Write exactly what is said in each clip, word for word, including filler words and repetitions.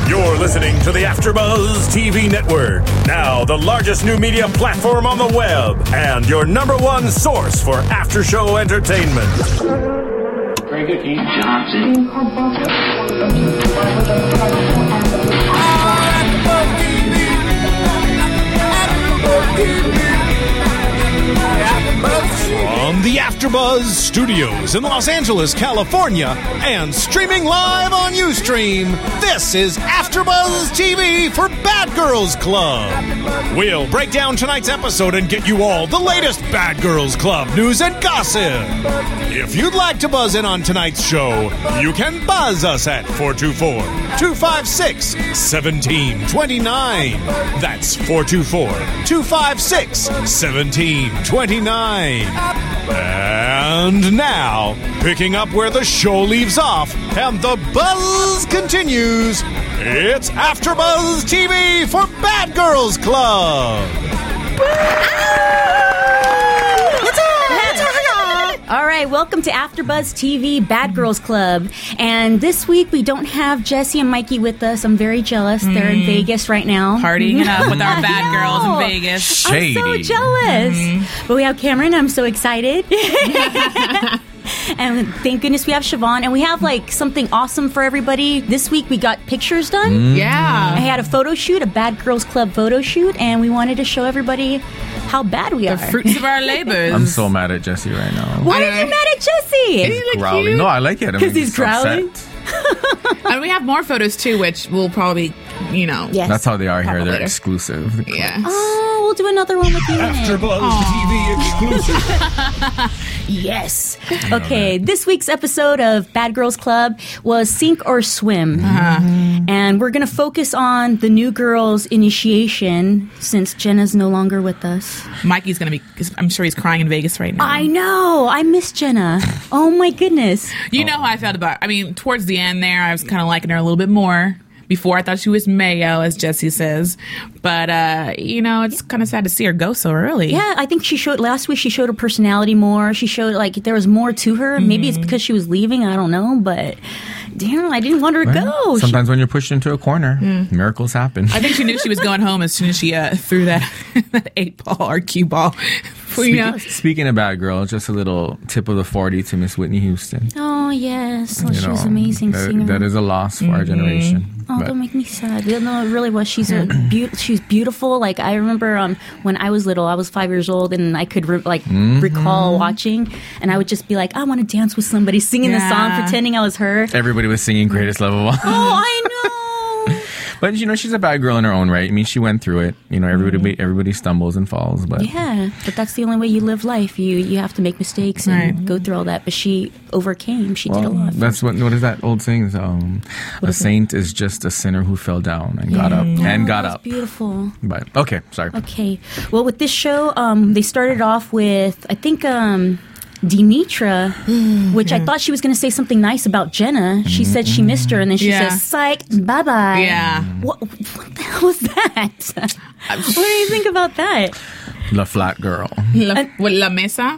You're listening to the AfterBuzz T V network, now the largest new media platform on the web, and your number one source for after-show entertainment. Very good, Ian Johnson. From the AfterBuzz Studios in Los Angeles, California, and streaming live on Ustream, this is AfterBuzz T V for Bad Girls Club. We'll break down tonight's episode and get you all the latest Bad Girls Club news and gossip. If you'd like to buzz in on tonight's show, you can buzz us at four two four, two five six, one seven two nine. That's four two four, two five six, one seven two nine. And now, picking up where the show leaves off and the buzz continues, it's AfterBuzz T V for Bad Girls Club. All right, welcome to AfterBuzz T V Bad Girls Club. And this week we don't have Jesse and Mikey with us. I'm very jealous. Mm. They're in Vegas right now. Partying it up with our bad girls in Vegas. Shady. I'm so jealous. Mm-hmm. But we have Cameron. I'm so excited. And thank goodness we have Siobhan. And we have like something awesome for everybody. This week we got pictures done. Mm. Yeah. I had a photo shoot, a Bad Girls Club photo shoot. And we wanted to show everybody how bad we the are. The fruits of our labors. I'm so mad at Jesse right now. Why are you mad at Jesse? He's growling. Cute? No, I like it. Because he's growling? And we have more photos too, which will probably, you know. Yes. That's how they are here. They're later. Exclusive. Yeah. Oh, we'll do another one with you. AfterBuzz T V exclusive. Yes. Okay, this week's episode of Bad Girls Club was Sink or Swim. Uh-huh. And we're going to focus on the new girl's initiation since Jenna's no longer with us. Mikey's going to be, I'm sure he's crying in Vegas right now. I know. I miss Jenna. Oh, my goodness. You know how I felt about, I mean, towards the end there, I was kind of liking her a little bit more. Before I thought she was Mayo, as Jesse says. But, uh, you know, it's kind of sad to see her go so early. Yeah, I think she showed, last week she showed her personality more. She showed, like, there was more to her. Mm-hmm. Maybe it's because she was leaving. I don't know. But, damn, I didn't want her to well, go. Sometimes she, when you're pushed into a corner, mm. miracles happen. I think she knew she was going home as soon as she uh, threw that, that eight ball or cue ball. Speaking, you know? Speaking of bad girl, just a little tip of the forty to Miss Whitney Houston. Oh, yes. Oh, you she know, was amazing that, singer. That is a loss for mm-hmm. our generation. Oh, but. Don't make me sad. No, it really was. She's a be- she's beautiful. Like, I remember um, when I was little, I was five years old, and I could re- like mm-hmm. recall watching, and I would just be like, I want to dance with somebody, singing yeah. the song, pretending I was her. Everybody was singing Greatest Love of All. Oh, I know. But, you know, she's a bad girl in her own right. I mean, she went through it. You know, everybody mm-hmm. everybody stumbles and falls. But yeah, but that's the only way you live life. You you have to make mistakes and right. go through all that. But she overcame. She well, did a lot. That's what what is that old saying? Um, a is saint it? is just a sinner who fell down and yeah. got up. And oh, got that's up. Beautiful. But, okay, sorry. Okay. Well, with this show, um, they started off with, I think... Um, Demetra, which I thought she was going to say something nice about Jenna. She mm-hmm. said she missed her, and then she yeah. says, psych, bye-bye. Yeah. What, what the hell was that? What do you think about that? La flat girl. La, uh, what, la mesa?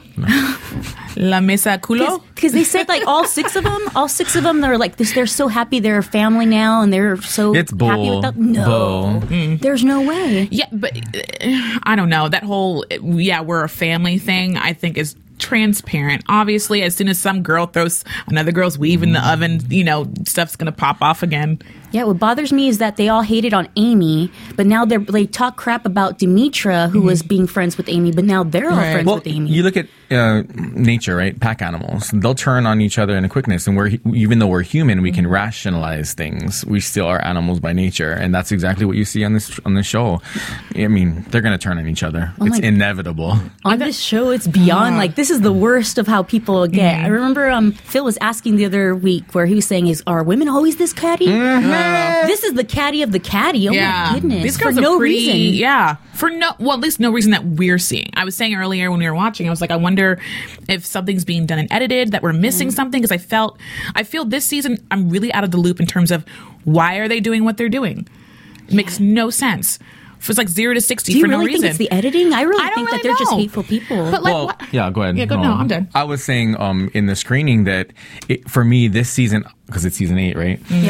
La mesa culo? Because they said, like, all six of them, all six of them, they're like, this, they're so happy they're a family now, and they're so it's bull. happy with that. No. Bull. Mm. There's no way. Yeah, but uh, I don't know. That whole, yeah, we're a family thing, I think is transparent. Obviously, as soon as some girl throws another girl's weave in the oven, you know, stuff's gonna pop off again. Yeah, what bothers me is that they all hated on Amy, but now they they talk crap about Demetra, who mm-hmm. was being friends with Amy, but now they're all right. friends well, with Amy. You look at uh, nature, right? Pack animals. They'll turn on each other in a quickness, and we're even though we're human, we can rationalize things. We still are animals by nature, and that's exactly what you see on this on this show. I mean, they're gonna turn on each other. Oh it's inevitable. On this show, it's beyond uh, like this is the worst of how people get. Mm-hmm. I remember um, Phil was asking the other week where he was saying, "Is are women always this catty?" Mm-hmm. This is the catty of the catty. Oh yeah. my goodness! These girls for are no pretty, reason. Yeah, for no well, at least no reason that we're seeing. I was saying earlier when we were watching, I was like, I wonder if something's being done and edited, that we're missing mm. something, because I felt, I feel this season I'm really out of the loop in terms of why are they doing what they're doing. It yeah. makes no sense. It was like zero to sixty Do you for really no reason. think it's the editing? I really I think really that they're know. just hateful people. But like, well, what? yeah, go ahead. Yeah, go. Um, No, I'm done. I was saying um, in the screening that it, for me this season, because it's season eight, right? Mm-hmm. Yeah.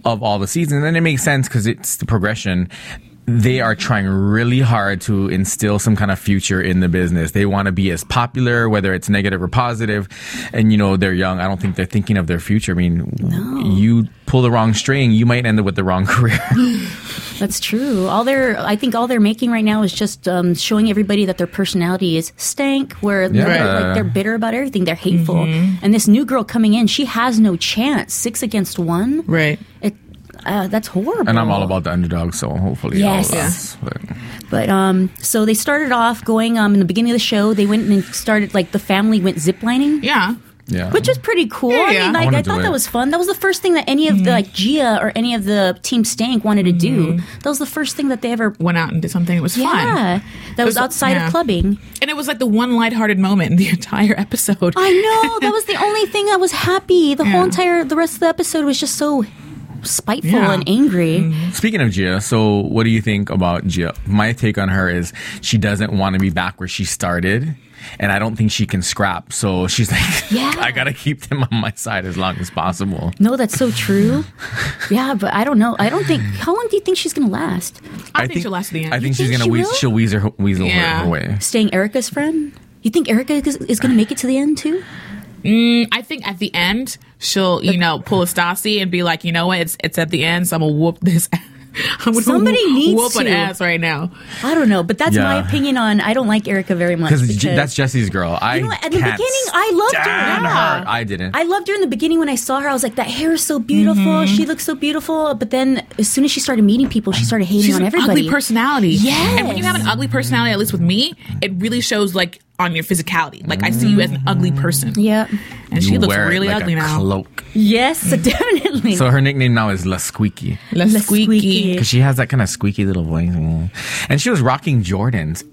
of all the seasons. And it makes sense because it's the progression. They are trying really hard to instill some kind of future in the business. They want to be as popular, whether it's negative or positive. And, you know, they're young. I don't think they're thinking of their future. I mean, no. You pull the wrong string, you might end up with the wrong career. That's true. All they're, I think all they're making right now is just um, showing everybody that their personality is stank, where Yeah. they're, like, they're bitter about everything. They're hateful. Mm-hmm. And this new girl coming in, she has no chance. Six against one. Right. It, Uh, that's horrible. And I'm all about the underdog, so hopefully yes. all lasts. But. but um, so they started off going um in the beginning of the show. They went and started like the family went ziplining. Yeah. Yeah. Which was pretty cool. Yeah, I yeah. mean, like, I wanna I do thought it. that was fun. That was the first thing that any of the like Gia or any of the Team Stank wanted to do. That was the first thing that they ever Went out and did something. It was fun. Yeah, that was was- outside yeah. of clubbing. And it was like the one lighthearted moment in the entire episode. I know that was the only thing that was happy. The whole Yeah. entire the rest of the episode was just so spiteful Yeah. and angry. Speaking of Gia, so what do you think about Gia? My take on her is she doesn't want to be back where she started. And I don't think she can scrap. So she's like, Yeah. I got to keep them on my side as long as possible. No, that's so true. Yeah, but I don't know. I don't think. How long do you think she's gonna last? I, think, she'll last to the end. I think You she's think going to she weasel, will? she'll weasel, her, weasel Yeah. her, her way. Staying Erica's friend? You think Erica is, is gonna make it to the end too? Mm, I think at the end she'll, you know, pull a Stassi and be like, you know what, it's it's at the end, so I'm gonna whoop this. I'm gonna Somebody whoop, needs whoop an to. ass right now. I don't know, but that's my Yeah. opinion on. I don't like Erica very much Because because that's Jesse's girl. I You know what? At the can't beginning, I loved her. stand Yeah. her. I didn't. I loved her in the beginning when I saw her. I was like, that hair is so beautiful. Mm-hmm. She looks so beautiful. But then as soon as she started meeting people, she started hating She's on an everybody. ugly personality. Yes. And when you have an ugly personality, at least with me, it really shows like on your physicality. Like I see you as an ugly person. Yeah. And she You looks wear it really like ugly a now. cloak. Yes, definitely. So her nickname now is La Squeaky. Less La squeaky. Squeaky. Because she has that kind of squeaky little voice. And she was rocking Jordans.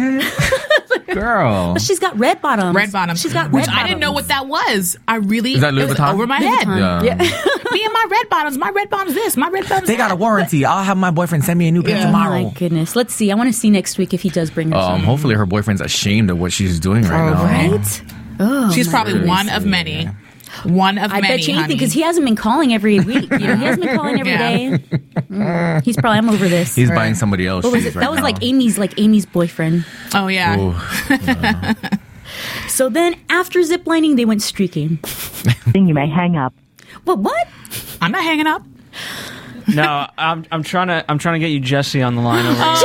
What? Girl. She's got red bottoms. Red bottoms. She's got Which red I didn't know bottoms. what that was. I really Is that Louis it was Vuitton? over my Louis head. Vuitton. Yeah. Me and my red bottoms. My red bottoms this. My red bottoms They got a that. warranty. I'll have my boyfriend send me a new pair Yeah. Oh tomorrow. my goodness. Let's see. I want to see next week if he does bring her Um, some. hopefully her boyfriend's ashamed of what she's doing right now. Right? Oh, She's my probably goodness. one of many. One of I many. bet you anything honey. because he hasn't been calling every week. You know, he hasn't been calling every Yeah. day. Mm. He's probably, I'm over this. He's buying somebody else. What was shoes it? right That was now. like Amy's, like Amy's boyfriend. Oh yeah. Ooh. So then after ziplining, they went streaking. You may hang up. What? What? I'm not hanging up. No, I'm I'm trying to I'm trying to get you Jesse on the line over here.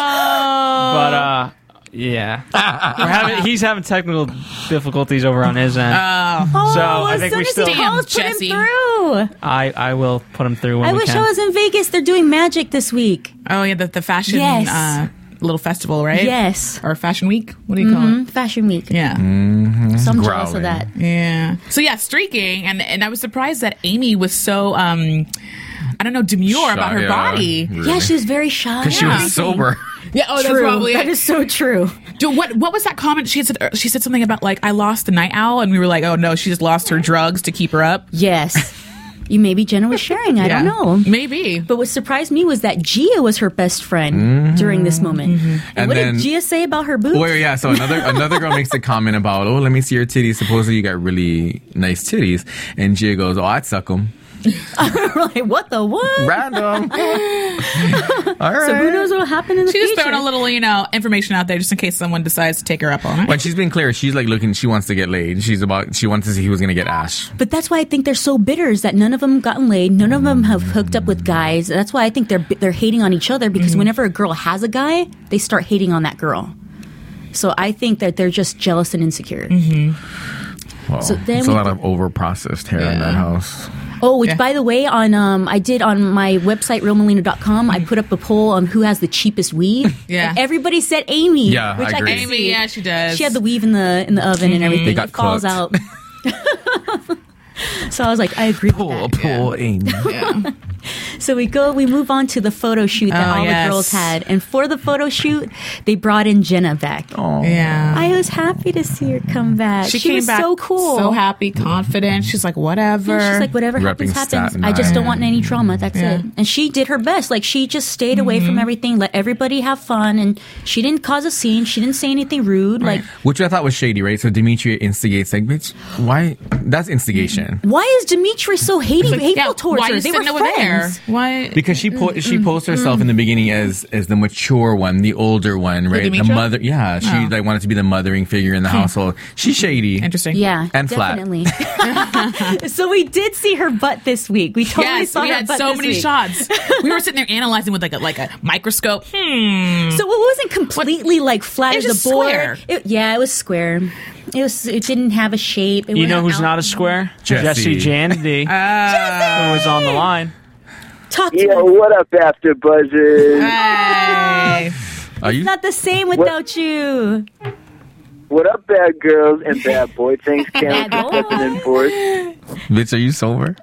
But uh yeah. We're having he's having technical difficulties over on his end. Oh, So, I as think soon we as still- he calls, put him Jesse. through. I I will put him through when I we wish can. I was in Vegas. They're doing magic this week. Oh yeah, the, the fashion Yes. uh, little festival, right? Yes. Or fashion week. What do you call Mhm. it? Fashion Week. Yeah. So I'm jealous Growling. of that. Yeah. So yeah, streaking, and and I was surprised that Amy was so um, I don't know, demure about her Yeah, body. really. Yeah, she was very shy. Because she Yeah. was sober. Yeah. Oh, that's True. probably That it. is so true. Dude, what what was that comment she had said? She said something about like I lost the night owl, and we were like, oh no, she just lost her drugs to keep her up. Yes. You maybe Jenna was sharing. I Yeah. don't know. Maybe. But what surprised me was that Gia was her best friend during this moment. And, And what then- did Gia say about her boobs? Well, yeah. So another another girl makes a comment about, oh, let me see your titties. Supposedly you got really nice titties, and Gia goes, oh, I'd suck them. Like, what the what? Random. All right. So who knows what will happen in the She just future? throwing a little, you know, information out there just in case someone decides to take her up on it. But she's been clear. She's like looking. She wants to get laid. She's about. She wants to see who's gonna get Ash. But that's why I think they're so bitter is that none of them gotten laid. None of them have hooked up with guys. That's why I think they're they're hating on each other because whenever a girl has a guy, they start hating on that girl. So I think that they're just jealous and insecure. Wow. So then It's we- a lot of over processed hair in that house. Oh, which Yeah. by the way, on um, I did on my website real melina dot com, I put up a poll on who has the cheapest weave. Yeah. And everybody said Amy. Yeah, which I I, agree. could Amy, see. yeah, she does. She had the weave in the in the oven and everything. They got it falls cooked. out. So I was like, I agree with Poor, that. poor Amy. So we go, we move on to the photo shoot that Oh, all yes. the girls had. And for the photo shoot, they brought in Jenna back. Yeah. I was happy to see her come back. She, She, came was back so cool. so happy, confident. She's like, whatever. Yeah, she's like, whatever Repping happens, happens. Staten I just don't Island. want any drama. That's Yeah. it. And she did her best. Like, she just stayed away Mm-hmm. from everything, let everybody have fun. And she didn't cause a scene. She didn't say anything rude. Like, Which I thought was shady, right? So Demetria instigates, like, bitch, why? That's instigation. why is Dimitri so hating, Like, hateful yeah, towards why her? you They sitting were over there? friends. Why? Because she po- she posed herself in the beginning as as the mature one, the older one, right? The Demetria? mother, yeah. She Oh. like wanted to be the mothering figure in the household. She's shady. Interesting. Yeah, And flat. definitely. So we did see her butt this week. We totally Yes, saw we her had butt so this many week. shots. We were sitting there analyzing with like a like a microscope. Hmm. So it wasn't completely like flat It as was a just board. square. It, yeah, it was square. It was. It didn't have a shape. It You was know who's out- not a square? Jesse. Jandy, who was on the line. Talk to Yo, us. what up, After Buzzers? Hey. Are you? It's not the same without you. What up, bad girls and bad boy? Thanks, Cam, Bad for stepping in for us. Bitch, are you sober?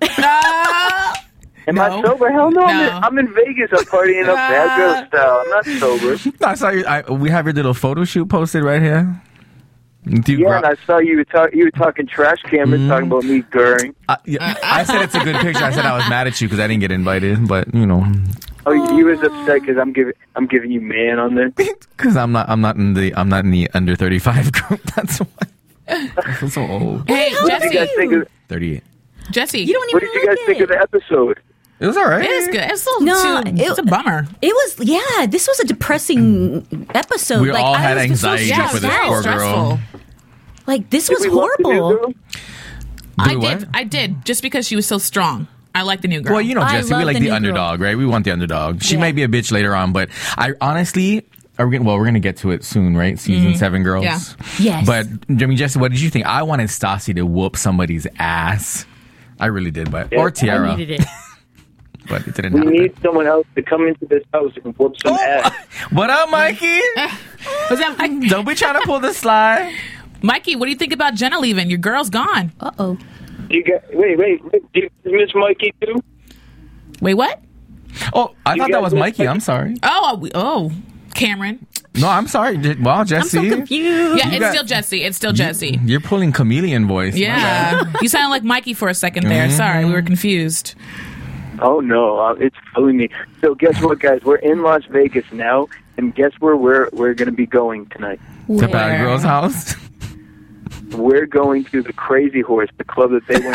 Am No. I sober? Hell no, I'm, No. in, I'm in Vegas. I'm partying up bad girl style. I'm not sober. I saw you. I, we have your little photo shoot posted right here. Do you Yeah, gra- and I saw you were, talk- you were talking trash, Cameron, talking about me during. I, yeah, I said it's a good picture. I said I was mad at you because I didn't get invited, but you know, Oh, you was upset because I'm giving I'm giving you man on there. because I'm not. I'm not in the. I'm not in the under thirty-five group. That's why. I'm so old. Hey, What did you guys Jesse. think of? thirty-eight. Jesse. You don't even What did you guys like think it. of the episode? It was all right. It is good. It's a little No, too. it- it's a bummer. It was, yeah, this was a depressing episode. We like, all I had was so anxiety stressed for this out. poor girl. stressful. Like, this Did was we watch the new horrible. girl? I Do did. what? I did. Just because she was so strong. I like the new girl. Well, you know, I Jesse, we love like the the, new underdog, right? We want the underdog. She Yeah. might be a bitch later on, but I honestly, are we gonna, well, we're gonna get to it soon, right? Season seven, girls. Yeah. Yes. But I mean, Jesse, what did you think? I wanted Stassi to whoop somebody's ass. I really did, but or Tiara, I needed it. but it didn't We happen. need someone else to come into this house and whoop some ass. What up, Mikey? Was that Mike? Don't be trying to pull the slide. Mikey, what do you think about Jenna leaving? Your girl's gone. Uh-oh. You got wait, wait, wait. Do you miss Mikey too? Wait, what? Oh, I You thought that guys was look Mikey. like- I'm sorry. Oh, we- oh, Cameron. No, I'm sorry. Je- Well, I'm Jesse, so confused. Yeah, it's got- still Jesse. It's still Jesse. you're pulling chameleon voice. My bad. Yeah, you sounded like Mikey for a second there. Sorry, we were confused. Oh no, uh, it's fooling me. So guess what, guys? We're in Las Vegas now, and guess where we're we're going to be going tonight? The bad Where? girl's house. We're going to the Crazy Horse, the club that they went to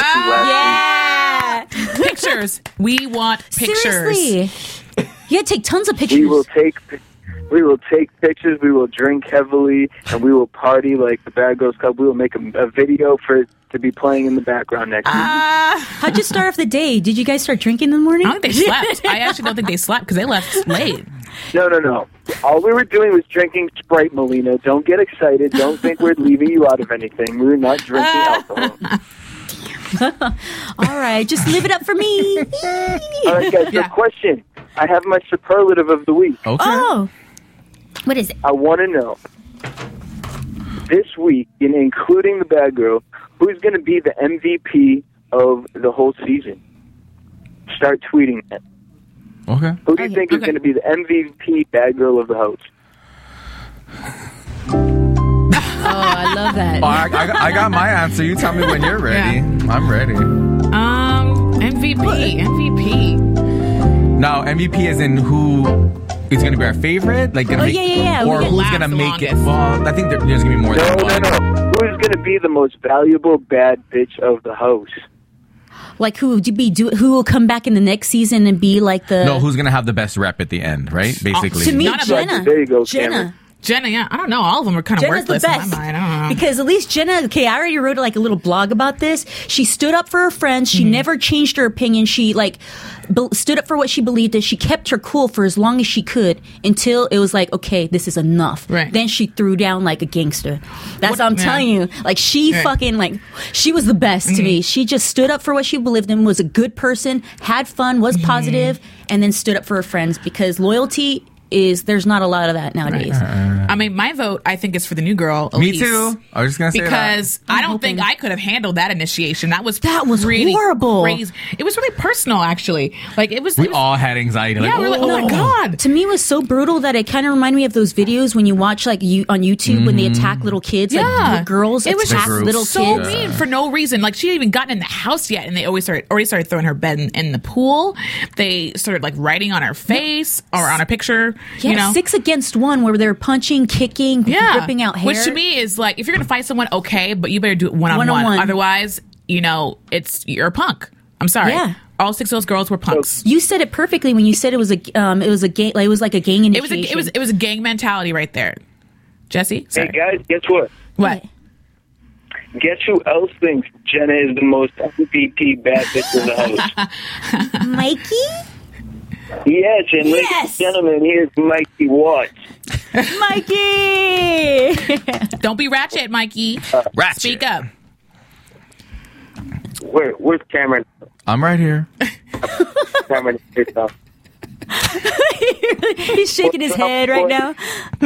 last Yeah. Pictures. We want pictures. Seriously. You had to take tons of week. pictures. We will take we will take pictures. We will drink heavily, and we will party like the Bad Girls Club. We will make a, a video for it to be playing in the background next week. How'd you start off the day? Did you guys start drinking in the morning? I don't think they slept. I actually don't think they slept because they left late. No, no, no. All we were doing was drinking Sprite, Molina. Don't get excited. Don't think we're leaving you out of anything. We were not drinking alcohol. All right, just live it up for me. All right, guys. Yeah. So, question. I have my superlative of the week. Okay. Oh. What is it? I want to know this week, in including the bad girl, who's going to be the M V P of the whole season? Start tweeting it. Okay. Who do you Okay, think is okay. going to be the M V P bad girl of the house? Oh, I love that. Oh, I, I, got- I got my answer. You tell me when you're ready. I'm ready. Um, M V P. M V P. Now, M V P is in who is going to be our favorite? Like, gonna Oh, make, yeah, yeah, yeah. Or We who's last going to the make it? longest. Well, I think there- there's going to be more No, than no, one. no. Who's going to be the most valuable bad bitch of the house? Like who would you be? Do who will come back in the next season and be like the? No, who's going to have the best rep at the end, right? Basically. to me, None of Jenna. them. There you go, Jenna. Cameron. Jenna, yeah. I don't know. All of them are kind of Jenna's the worthless best in my mind. I don't know. because at least Jenna. Okay, I already wrote like a little blog about this. She stood up for her friends. Mm-hmm. She never changed her opinion. She like be- stood up for what she believed in. She kept her cool for as long as she could until it was like, okay, this is enough. Right. Then she threw down like a gangster. That's What- what I'm yeah. telling you. Like she Right. fucking like she was the best Mm-hmm. to me. She just stood up for what she believed in. Was a good person. Had fun. Was Mm-hmm. positive, and then stood up for her friends because loyalty is there's not a lot of that nowadays. Uh, I mean, my vote, I think, is for the new girl, Elise. Me too. I was just gonna say because that. I don't hoping. think I could have handled that initiation. That was That was really horrible. crazy. It was really personal, actually. Like it was. We it was, all had anxiety. Like, yeah, we were like, oh my god. To me, it was so brutal that it kind of reminded me of those videos when you watch like you on YouTube when they attack little kids, Yeah. like little girls It was attack just little so kids. mean for no reason. Like she hadn't even gotten in the house yet, and they always started already started throwing her bed in, in the pool. They started like writing on her face or on a picture. Yeah, you know, six against one where they're punching, kicking, yeah, ripping out hair. Which to me is like, if you're gonna fight someone, okay, but you better do it one on one. One-on-one. Otherwise, you know, it's you're a punk. I'm sorry. Yeah. All six of those girls were punks. You said it perfectly when you said it was a um, it was a gang, like, it was like a gang It was initiation. a, it was it was a gang mentality right there. Jesse, sorry. Hey guys, guess what? What? Guess who else thinks Jenna is the most M V P bad bitch in the house? Mikey. Yes, and ladies and Yes! gentlemen, here's Mikey Watts. Mikey. Don't be ratchet, Mikey. Ratchet. Speak up. Where, where's Cameron? I'm right here. Cameron, here now. He's shaking his head right now.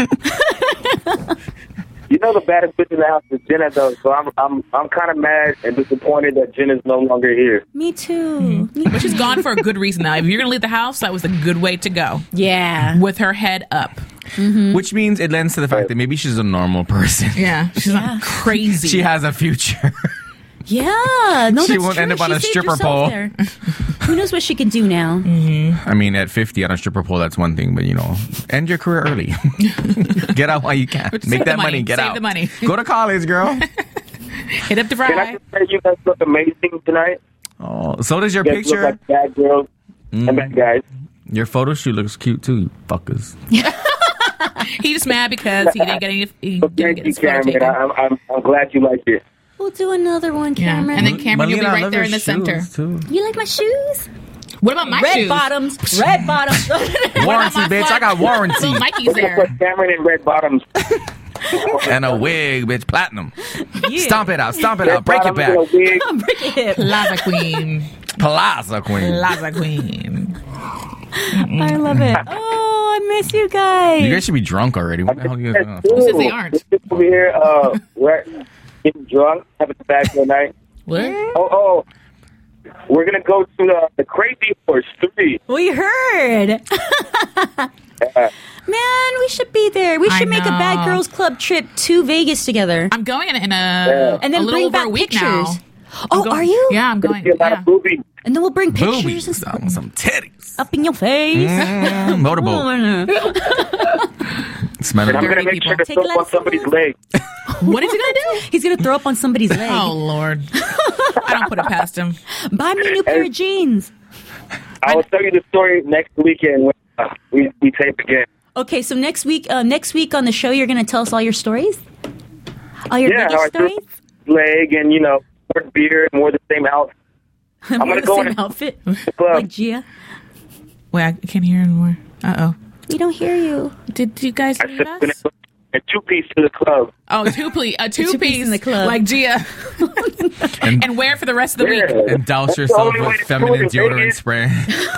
You know the baddest bitch in the house is Jenna, though. So I'm I'm I'm kind of mad and disappointed that Jenna's no longer here. Me too. Me But she's gone for a good reason now. If you're gonna leave the house, that was a good way to go. Yeah. With her head up. Which means it lends to the fact that maybe she's a normal person. Yeah. She's not crazy. She has a future. Yeah. No, She that's won't true. end up on She a saved stripper herself pole. there. Who knows what she can do now? I mean, at fifty on a stripper pole, that's one thing, but you know, end your career early. Get out while you can. Save Make the that money. money. Get Save out. the money. Go to college, girl. Hit up the Can I fry. just say you guys look amazing tonight? Oh, so does your You guys picture. look like bad girls and bad guys. Your photo shoot looks cute too, you fuckers. He's just mad because he didn't get any. He Well, didn't thank get you, his photo Cameron. taken. I'm, I'm I'm glad you like it. We'll do another one, Yeah. Cameron. And then Cameron, you'll be Malina, I right love there your in the center. shoes, too. You like my shoes? What about my Red shoes? bottoms. Red bottoms. Warranty, my bitch. flag? I got warranty. Little Mikey's there. Put Cameron in red bottoms. And a wig, bitch. Platinum. Yeah. Stomp it out. Stomp it Red out. Break it bottoms back. and a wig. Break it. Plaza Queen. Plaza Queen. Plaza Queen. I love it. Oh, I miss you guys. You guys should be drunk already. What the hell are you guys doing? Who says they aren't? We're over here, uh, we're getting drunk, having a tobacco night. What? Oh, oh, we're gonna go to the, the Crazy Horse three. We heard. Uh, Man, we should be there. We I should make a know. Bad Girls Club trip to Vegas together. I'm going in, in a, Yeah. And then a little bring over back a week pictures. now. Oh, Going- are you? Yeah, I'm going. see a lot Yeah. of boobies. And then we'll bring pictures Boobies. and stuff Some, some titties. up in your face. Mm, motorboat. Smell And I'm it. gonna make people. sure to Take throw a up lot on of somebody's photos. leg. What is he gonna do? He's gonna throw up on somebody's leg. Oh Lord, I don't put it past him. Buy me a new pair of jeans. I will tell you the story next weekend when uh, we, we tape again. Okay, so next week, uh, next week on the show, you're gonna tell us all your stories. All your Yeah, Vegas how I threw stories. leg and, you know, poured beer and wore the same outfit. I'm gonna the go same in- outfit, club. like Gia. Wait, I can't hear anymore. Uh oh. We don't hear you. Did you guys I leave said, us? gonna go a two-piece to the club. Oh, two piece, a two, two piece piece in the club. like Gia, And, and wear for the rest of the week. Yeah. and douse That's the yourself only way with to feminine do it in deodorant Vegas. spray.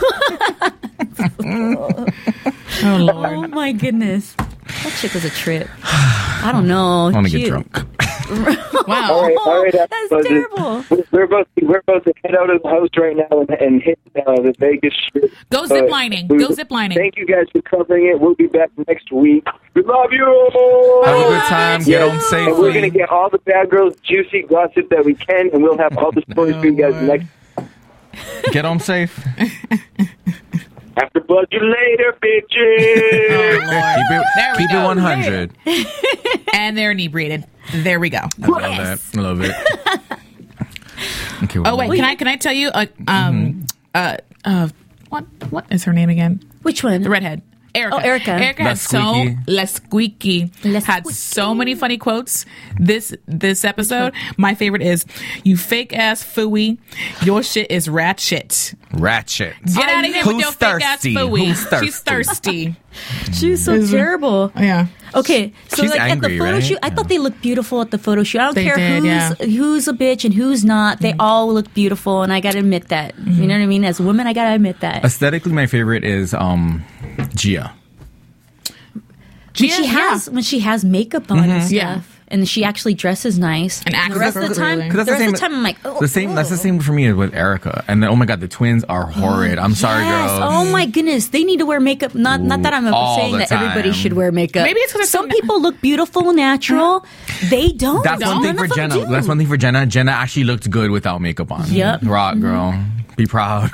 Oh Lord. Oh my goodness, that chick was a trip. I don't know. I want to get Cute. drunk. Wow. All right, all right. That's so terrible. We're, we're about to, we're about to head out of the house right now and, and hit uh, the Vegas Strip. Go Uh, ziplining. we- Go ziplining. Thank you guys for covering it. We'll be back next week. We love you. Have a good time. Get home And we're gonna safely. get all the bad girls juicy gossip that we can, and we'll have all the stories for you guys Oh, next. Get home safe. After buzz you later, bitches. Oh, Lord. Keep it, There we keep go. it one hundred. And they're inebriated. There we go. I love that. I love it. Okay, Oh wait, well, can I can I tell you? Uh, um, uh, uh, what what is her name again? Which one? The redhead. Erica. Oh, Erica. Erica La had so Squeaky. La Squeaky La had Squeaky. so many funny quotes this this episode. My favorite is "You fake ass fooey, your shit is rat shit. ratchet. Get out of here Who's with your fake ass thirsty? fooey. Who's thirsty? She's thirsty. She was so terrible. Yeah. Okay, so She's like at angry, the photo right? shoot, I thought they looked beautiful at the photo shoot. I don't They care did, who's yeah. who's a bitch and who's not. They all look beautiful, and I gotta admit that. You know what I mean? As a woman, I gotta admit that. Aesthetically, my favorite is um, Gia. When Gia, she has yeah. when she has makeup on and stuff. Yeah. And she actually dresses nice. And acts the rest of the appropriately. time, 'Cause the that's rest the of the same- time, I'm like, oh, The same. That's the oh. same for me with Erica. And then, oh my god, the twins are horrid. I'm sorry, Yes. girls. Oh my goodness, they need to wear makeup. Not not that I'm all saying the that everybody time. should wear makeup. Maybe it's 'cause they're some so- people look beautiful, natural. They don't. That's one None thing for of them Jenna. do. That's one thing for Jenna. Jenna actually looked good without makeup on. Yep. Rock, girl. Be proud.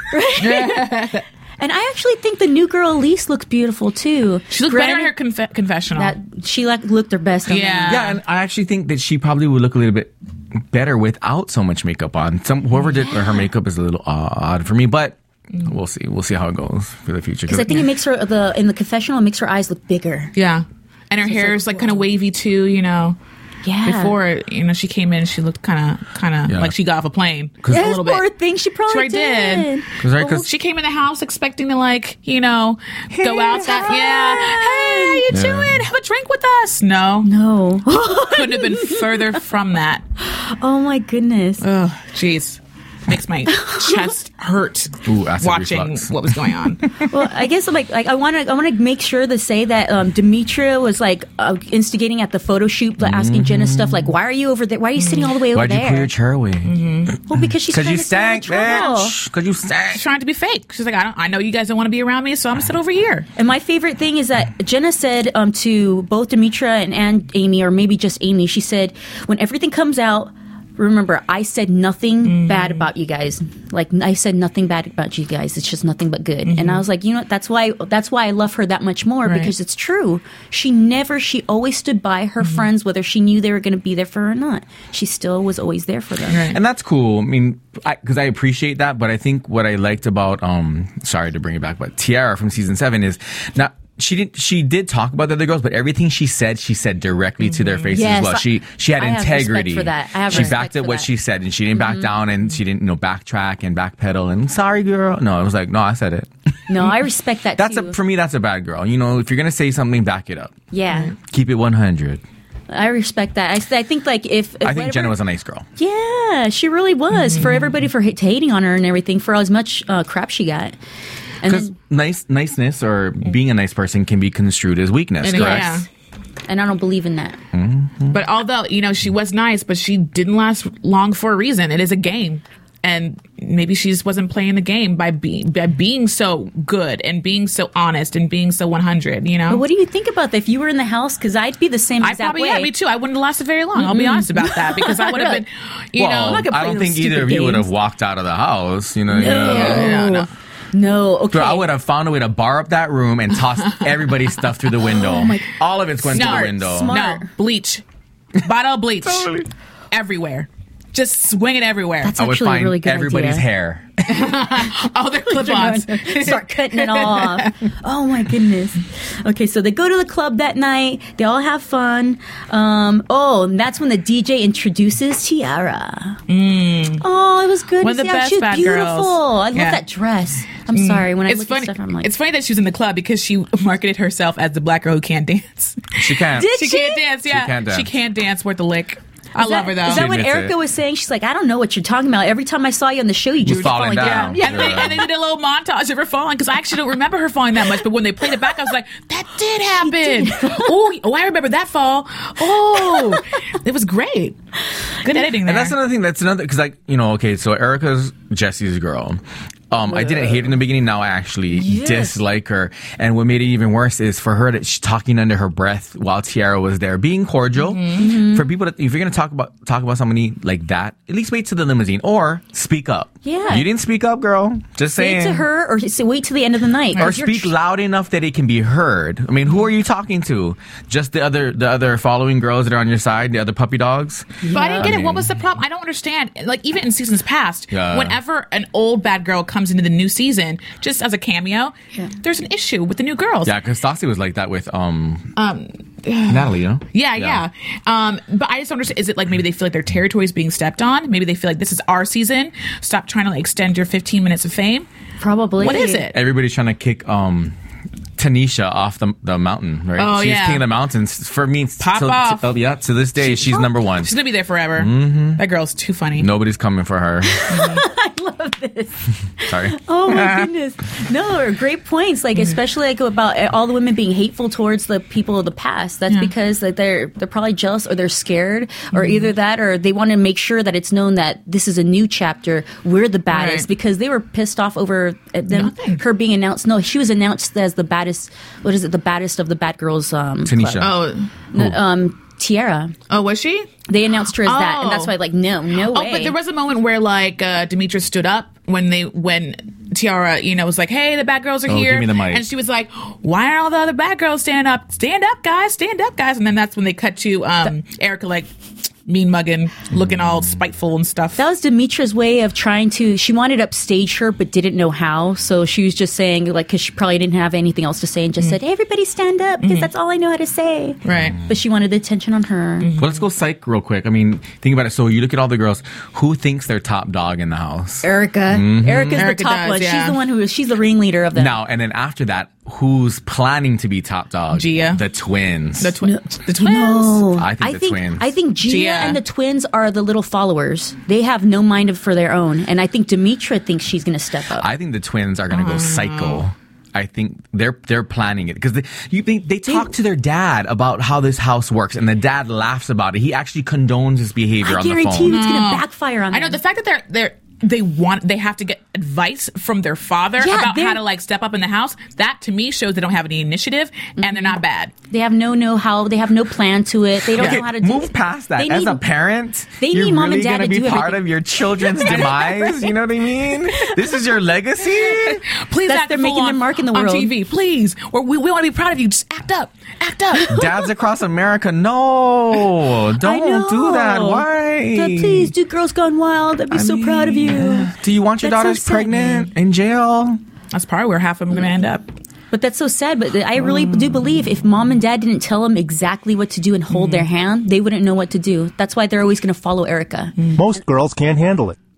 And I actually think the new girl Elise looks beautiful too. She looked better in her conf- confessional. That she like looked her best. On Yeah. that. Yeah, and I actually think that she probably would look a little bit better without so much makeup on. Some whoever did her makeup is a little odd for me, but we'll see. We'll see how it goes for the future. Because I think it makes her the in the confessional it makes her eyes look bigger. yeah. And her hair is like kind of wavy too, you know. Yeah. Before, you know, she came in, she looked kind of, kind of Yeah. like she got off a plane. Yes, a little bit. poor thing. She probably She right did. did. Cause, right, 'cause- She came in the house expecting to like, you know, go outside. Yeah. Hey, how you Yeah. doing? Have a drink with us. No. No. Couldn't have been further from that. Oh my goodness. Oh, jeez. Makes my chest hurt Ooh, acid watching reflux. what was going on. Well, I guess like like I want to I want to make sure to say that um, Demetria was like uh, instigating at the photo shoot, like, asking Jenna stuff like, "Why are you over there? Why are you sitting all the way over Why'd you there?" pull your chair away? Well, because she's Because trying you to stay out of stank, trouble. bitch. Because you stank. She's trying to be fake. She's like, I don't. I know you guys don't want to be around me, so I'm gonna sit over here. And my favorite thing is that Jenna said um, to both Demetria and, and Amy, or maybe just Amy, she said, when everything comes out, remember, I said nothing Mm-hmm. bad about you guys. Like, I said nothing bad about you guys. It's just nothing but good. And I was like, you know what? That's why, that's why I love her that much more, Mm-hmm. Right. because it's true. She never, she always stood by her Mm-hmm. friends, whether she knew they were going to be there for her or not. She still was always there for them. Right. And that's cool. I mean, because I, I appreciate that, but I think what I liked about, um, sorry to bring it back, but Tiara from season seven is not. She did. She did talk about the other girls, but everything she said, she said directly to their faces Yes, as well. She she had I have respect integrity. for that. I have she respect backed up for what that. she said, and she didn't back down, and she didn't, you know, backtrack and backpedal. And sorry, girl. No, it was like, no, I said it. No, I respect that That's too. a for me. That's a bad girl. You know, if you're gonna say something, back it up. yeah. Keep it one hundred. I respect that. I, I think like if, if I think whatever- Jenna was a nice girl. Yeah, she really was. For everybody for hate- hating on her and everything, for as much uh, crap she got. And Because then, nice niceness or being a nice person can be construed as weakness. And Correct. yeah. and I don't believe in that. But although, you know, she was nice, but she didn't last long for a reason. It is a game. And maybe she just wasn't playing the game by being by being so good and being so honest and being so one hundred, you know? But what do you think about that? If you were in the house, because I'd be the same I exact probably, way. yeah, me too. I wouldn't have lasted very long. I'll be honest about that because I would have been, you Well, know. not gonna I play don't those think either stupid of you would have games. walked out of the house. You know. you know. Yeah, no. No, okay. Bro, I would have found a way to bar up that room and toss everybody's stuff through the window. All of it's going through the Smart, window. smart. No, bleach. Bottle of bleach. Totally. Everywhere. Just swing it everywhere. That's I would actually a find really good everybody's idea. hair. Oh, they're clip-ons. Start cutting it all off. Oh my goodness. Okay, so they go to the club that night. They all have fun. Um, oh, and that's when the D J introduces Tiara. Mm. Oh, it was good. One to of the see how best she was bad beautiful. girls. I love Yeah. that dress. I'm sorry when I It's look funny. at stuff. I'm like, It's funny that she was in the club because she marketed herself as the black girl who can't dance. She can't. Did She she? can't dance. Yeah, can't dance. She can't dance worth a lick. I Is love that- her though. Is that She what admits Erica it. was saying? She's like, I don't know what you're talking about. Every time I saw you on the show, you just Was were falling down. Yeah. And they, and they did a little montage of her falling because I actually don't remember her falling that much. But when they played it back, I was like, "That did happen." oh, oh, I remember that fall. Oh, it was great. Good editing there. And that's another thing. That's another because, like, you know, okay, so Erica's Jesse's girl. Um, I didn't hate her in the beginning. Now I actually Yes. dislike her. And what made it even worse is for her that she's talking under her breath while Tiara was there, being cordial. For people that if you're gonna talk about talk about somebody like that, at least wait to the limousine or speak up. Yeah. you didn't speak up, girl. Just Say saying. it to her or say, wait till the end of the night. Or 'Cause you're speak tr- loud enough that it can be heard. I mean, who are you talking to? Just the other the other following girls that are on your side, the other puppy dogs? But I didn't get I it. What mean- was the problem? I don't understand. Like, even in seasons past, Yeah. whenever an old bad girl comes into the new season, just as a cameo, there's an issue with the new girls. Yeah, because Stassi was like that with um, um Natalie, you know? Yeah, yeah. Um, but I just don't understand. Is it like maybe they feel like their territory is being stepped on? Maybe they feel like this is our season. Stop trying to like extend your fifteen minutes of fame. Probably. What is it? Everybody's trying to kick um Tanisha off the the mountain, right? Oh, she's yeah. king of the mountains. For me, Pop to, off. To, oh, yeah, to this day, she's number one. She's gonna be there forever. Mm-hmm. That girl's too funny. Nobody's coming for her. I love this. Sorry. Oh my goodness. No, great points. Like especially like about all the women being hateful towards the people of the past. That's Yeah. because that they're they're probably jealous or they're scared or either that or they want to make sure that it's known that this is a new chapter. We're the baddest Right. because they were pissed off over at them Nothing. her being announced. No, she was announced as the baddest. What is it? The baddest of the bad girls. Um, Tanisha. club. Oh, No, um, Tiara. oh, was she? They announced her as that, and Oh. that's why like no, no Oh, way. but there was a moment where like uh, Demetra stood up when they when Tiara, you know, was like, "Hey, the bad girls are Oh, here," give me the mic. and she was like, "Why are all the other bad girls standing up? Stand up, guys! Stand up, guys!" And then that's when they cut to um, Erica like mean mugging, looking all spiteful and stuff. That was Demetra's way of trying to. She wanted to upstage her, but didn't know how. So she was just saying, like, because she probably didn't have anything else to say, and just said, hey, "Everybody stand up," because that's all I know how to say. Right. But she wanted the attention on her. Well, let's go psych real quick. I mean, think about it. So you look at all the girls. Who thinks they're top dog in the house? Erica, Erica's Erica the top does, one. yeah. She's the one who is. She's the ringleader of them. Now, and then after that, who's planning to be top dog? Gia. The twins. The, twi- the twins. No, I think the twins. I think Gia, Gia. and the twins are the little followers. They have no mind of for their own, and I think Demetra thinks she's going to step up. I think the twins are going to go psycho. I think they're they're planning it because they, you think they talk to their dad about how this house works, and the dad laughs about it. He actually condones his behavior I on the guarantee phone. you it's going to backfire on I them. know the fact that they're they're they want they have to get advice from their father Yeah, about they're- how to like step up in the house. That to me shows they don't have any initiative and they're not bad. They have no know-how. They have no plan to it. They don't Okay, know how to do move past that. They As need- a parent, they you're need mom and really dad gonna to be do part everything. of your children's demise. You know what I mean? This is your legacy. Please That's- act they're full making on, their mark in the on world. T V, please. Or we, we want to be proud of you. Just act up, act up. Dads across America, no, I don't know. do that. Why? Dad, please do Girls Gone Wild. I'd be I so proud of you. mean, Do you want your That's so daughters sad. pregnant in jail? That's probably where half of them are going to end up. But that's so sad. But I really do believe if mom and dad didn't tell them exactly what to do and hold their hand, they wouldn't know what to do. That's why they're always going to follow Erica. Most girls can't handle it.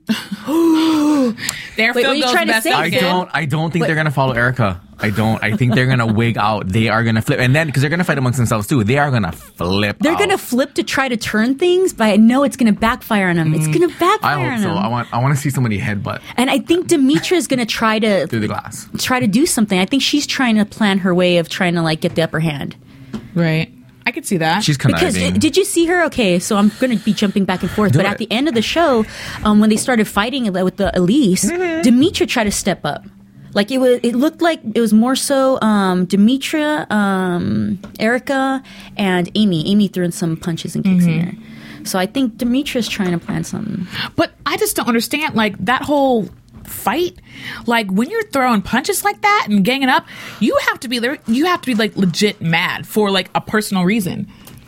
There Wait, Phil what are you goes trying to messed say, up I again. don't. I don't think But- they're gonna follow Erica. I don't. I think they're gonna wig out. They are gonna flip, and then because they're gonna fight amongst themselves too. They are gonna flip. They're out. going to flip to try to turn things, but I know it's going to backfire on them. It's going to I backfire hope on so. them. I want. I want to see somebody headbutt And I think Demetra is going to try to through the glass. try to do something. I think she's trying to plan her way of trying to like get the upper hand. Right. I could see that. She's Because conniving. uh, did you see her? Okay, so I'm going to be jumping back and forth. Do but it. at the end of the show, um, when they started fighting with the Elise, Mm-hmm. Demetra tried to step up. Like it was, it looked like it was more so um, Demetra, um, Erica, and Amy. Amy threw in some punches and kicks Mm-hmm. in there. So I think Demetra's trying to plan something. But I just don't understand, like, that whole fight. Like, when you're throwing punches like that and ganging up, you have to be there. You have to be, like, legit mad for, like, a personal reason.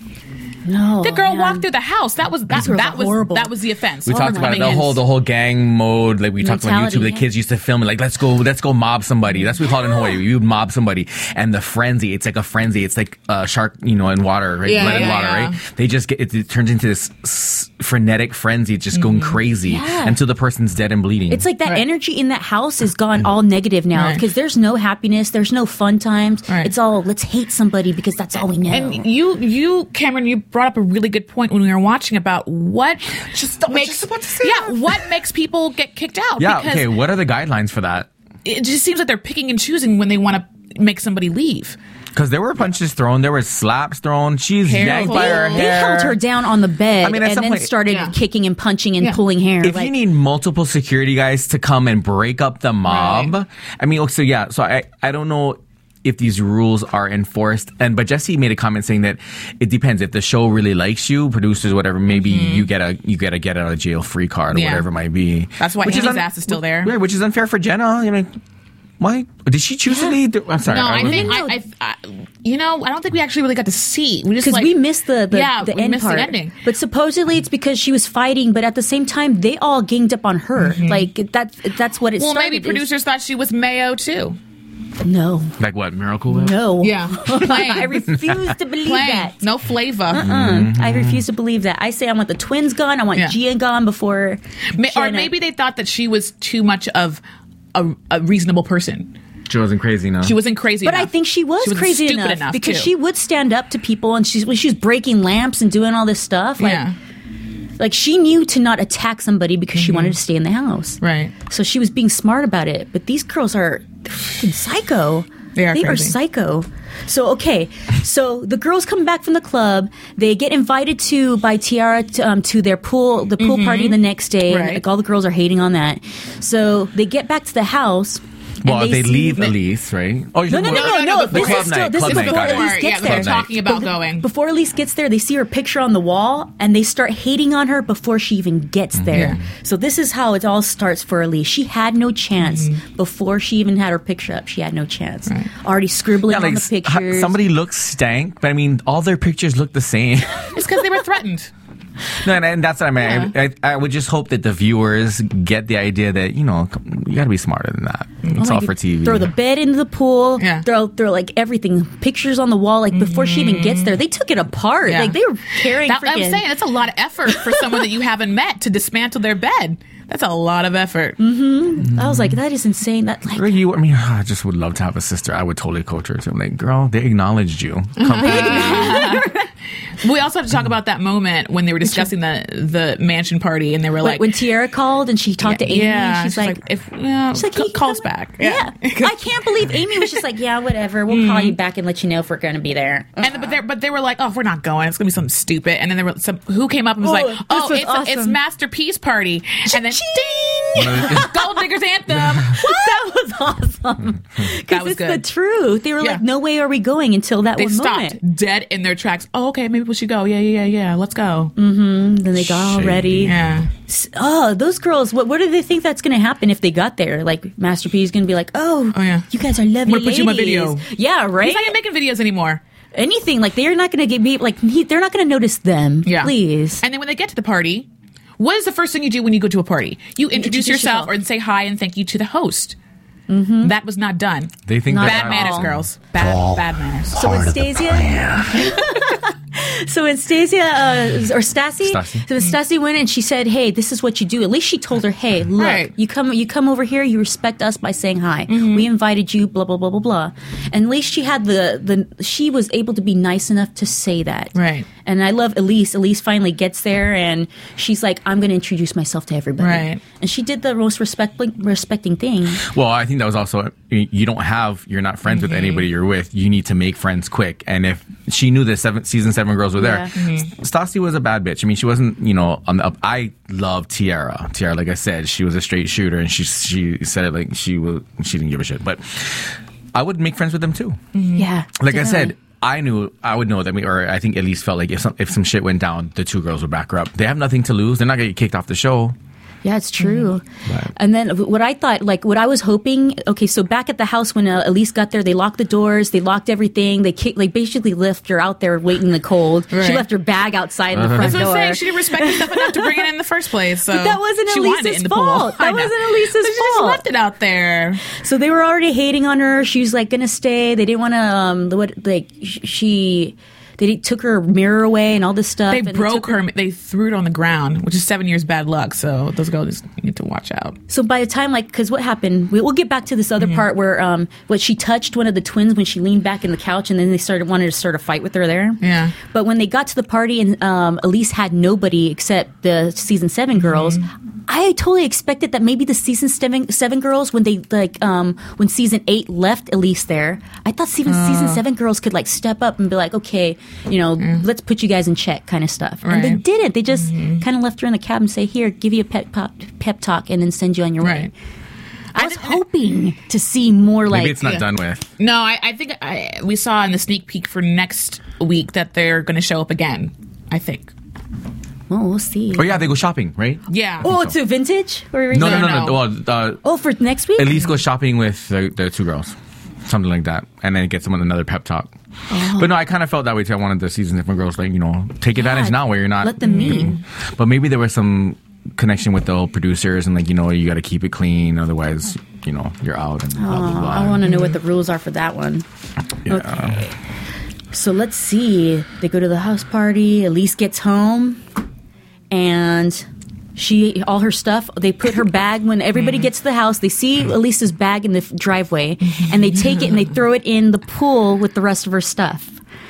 No, The girl man. walked through the house. That was that, These girls that are was horrible. that was the offense. We talked about it, Coming the in. whole the whole gang mode. Like we talked about on Mentality, YouTube. The yeah. kids used to film it. Like let's go, let's go mob somebody. That's what we call it in Hawaii. You mob somebody, and the frenzy. It's like a frenzy. It's like a shark, you know, in water, right? Yeah, Blood in yeah, water, yeah. right? They just get it, it turns into this s- frenetic frenzy, just going crazy Yeah. until the person's dead and bleeding. It's like that Right. energy in that house is gone all negative now Right. because there's no happiness, there's no fun times. Right. It's all let's hate somebody because that's all we know. And you, you, Cameron, you brought up a really good point when we were watching about what Just- I was makes, just about to say yeah, that. what makes people get kicked out? yeah. because Okay. What are the guidelines for that? it just seems like they're picking and choosing when they want to make somebody leave. Because there were punches thrown, there were slaps thrown. She's Hair yanked pulled. by her they hair. held her down on the bed I mean, at and some then point- started Yeah. kicking and punching and Yeah. pulling hair. If like, you need multiple security guys to come and break up the mob, Right. I mean, so yeah, so I, I don't know if these rules are enforced. And but Jesse made a comment saying that it depends. If the show really likes you, producers, whatever, maybe you get a you get a get out of jail free card or Yeah. whatever it might be. That's why Which Annie's un- ass is still there. Yeah, which is unfair for Jenna. I mean, why did she choose to leave? I'm sorry. No, I was- think No, no. I, I, I, you know, I don't think we actually really got to see. We just because like we missed the the, yeah, the we end missed part. the ending. But supposedly it's because she was fighting, but at the same time they all ganged up on her. Like that's that's what it Well, started. maybe is- producers thought she was Mayo too. No, like what Miracle Whip? no. Yeah, plain, I refuse to believe plain, that. no flavor. Uh-uh. I refuse to believe that. I say I want the twins gone. I want Yeah. Gia gone before. Ma- Or Jenna. maybe they thought that she was too much of a, a reasonable person. She wasn't crazy enough. She wasn't crazy But enough. I think she was She wasn't crazy stupid enough, enough, because too. she would stand up to people, and she's when she was breaking lamps and doing all this stuff. Like, Yeah. like she knew to not attack somebody because she wanted to stay in the house. Right. So she was being smart about it. But these girls are freaking psycho. They are They are crazy. psycho. So okay, so the girls come back from the club. They get invited to by Tiara to, um, to their pool, the pool party the next day. And, Right. like, all the girls are hating on that. So they get back to the house. and Well, they, see- leave Elise, right? Oh, No, no, no, no, no, no. no, This club is still night, this club is night, before got it. Elise Yeah, gets when they're there. talking about But going. Before Elise gets there, they see her picture on the wall, and they start hating on her before she even gets there. So this is how it all starts for Elise. She had no chance before she even had her picture up. She had no chance. Already scribbling Yeah, on like the s- pictures. somebody looks stank, but I mean, all their pictures look the same. It's because they were threatened. No, and, and that's what I mean. I, I, I would just hope that the viewers get the idea that, you know, you got to be smarter than that. It's Oh all my for God. T V. Throw the bed into the pool. Yeah. Throw, throw like everything, pictures on the wall. Like before she even gets there, they took it apart. Yeah. Like they were carrying. That, I'm freaking- saying that's a lot of effort for someone that you haven't met to dismantle their bed. That's a lot of effort. I was like, that is insane. That like. Or you, I mean, I just would love to have a sister. I would totally coach her. So I'm like, girl, they acknowledged you. Come We also have to talk about that moment when they were discussing the the mansion party, and they were Like like, when Tiara called and she talked to Amy, yeah, she's, like, if yeah, she's like, c- "Can you call us come?" back. Yeah. I can't believe Amy was just like, yeah, whatever. We'll call you back and let you know if we're going to be there. And but they but they were like, oh, we're not going. It's gonna be something stupid. And then there were some who came up and was Oh, like, this oh, was it's awesome. it's Masterpiece Party, and then ding, Gold Diggers Anthem. That was awesome. That Because was it's the good. truth. They were Yeah. like, no way are we going until that They one stopped moment. dead in their tracks. Oh, okay, maybe we should go. Yeah, yeah, yeah, yeah. Let's go. Then they got all Shady. ready. Yeah. Oh, those girls, what, what do they think that's going to happen if they got there? Like, Master P is going to be like, oh, Oh, yeah. you guys are lovely I'm gonna put you in my ladies. video. Yeah, right? He's not even making videos anymore. Anything. Like, they're not going to get me, like, he, they're not going to notice them. Yeah. Please. And then when they get to the party, what is the first thing you do when you go to a party? You introduce, introduce yourself, yourself. or say hi and thank you to the host. Mm-hmm. That was not done. They think Not they're Bad at manners, all. girls. Bad, bad manners. So Anastasia, so Anastasia uh, or Stassi, Stassi. so Stassi went and she said, "Hey, this is what you do." At least she told her, "Hey, look, Right. you come, you come over here. You respect us by saying hi. Mm-hmm. We invited you. Blah blah blah blah blah." And at least she had the the she was able to be nice enough to say that. Right. And I love Elise. Elise finally gets there and she's like, "I'm going to introduce myself to everybody." Right. And she did the most respecting respecting thing. Well, I think that was also, you don't have, you're not friends with anybody you're with. You need to make friends quick. And if she knew the seven, season seven girls were there, Yeah. Stassi was a bad bitch. I mean, she wasn't, you know, on the up. I love Tiara. Tiara, like I said, she was a straight shooter, and she she said it like she was, she didn't give a shit. But I would make friends with them too. Yeah. Like I said, definitely. I knew, I would know that, we, or I think at least felt like if some, if some shit went down, the two girls would back her up. They have nothing to lose. They're not going to get kicked off the show. Yeah, it's true. Right. And then what I thought, like what I was hoping, okay, so back at the house when uh, Elise got there, they locked the doors, they locked everything, they kicked, like basically left her out there waiting in the cold. She Right. left her bag outside in the front That's what I'm door. saying. She didn't respect herself enough to bring it in the first place. So But that wasn't she wanted it Elise's in the fault. pool. That I know. wasn't Elise's So she just fault. left it out there. So they were already hating on her. She was like gonna stay. They didn't want to. Um, the what like sh- she. They took her mirror away and all this stuff. They and broke took her. They threw it on the ground, which is seven years bad luck. So those girls need to watch out. So by the time, like, because what happened, we, we'll get back to this other part where, um, what she touched one of the twins when she leaned back in the couch, and then they started wanted to start a fight with her there. Yeah. But when they got to the party and um, Elise had nobody except the season seven girls, I totally expected that maybe the season seven seven girls, when they like, um, when season eight left Elise there, I thought season season seven girls could like step up and be like, okay, you know, let's put you guys in check, kind of stuff. And they Right. didn't. They just kind of left her in the cab and say, here, give you a pep pop, pep talk, and then send you on your way. Right. I was hoping to see more like. Maybe it's not yeah. done with. No, I, I think I, we saw in the sneak peek for next week that they're going to show up again. I think. Well, we'll see. Oh yeah, they go shopping, right? Yeah. Oh, to vintage? Or No, no, no, no. no. Well, uh, Oh, for next week? Elise goes shopping with the, the two girls, something like that, and then gets someone another pep talk. Oh. But no, I kind of felt that way too. I wanted the season different girls, like, you know, take advantage now where you're not. Let them meet. But maybe there was some connection with the old producers, and like, you know, you got to keep it clean, otherwise, you know, you're out. And blah, blah, Oh, blah. I want to know what the rules are for that one. Yeah. Okay. So let's see. They go to the house party. Elise gets home, and She, all her stuff, they put her bag when everybody gets to the house. They see Elisa's bag in the f- driveway, and they take it and they throw it in the pool with the rest of her stuff.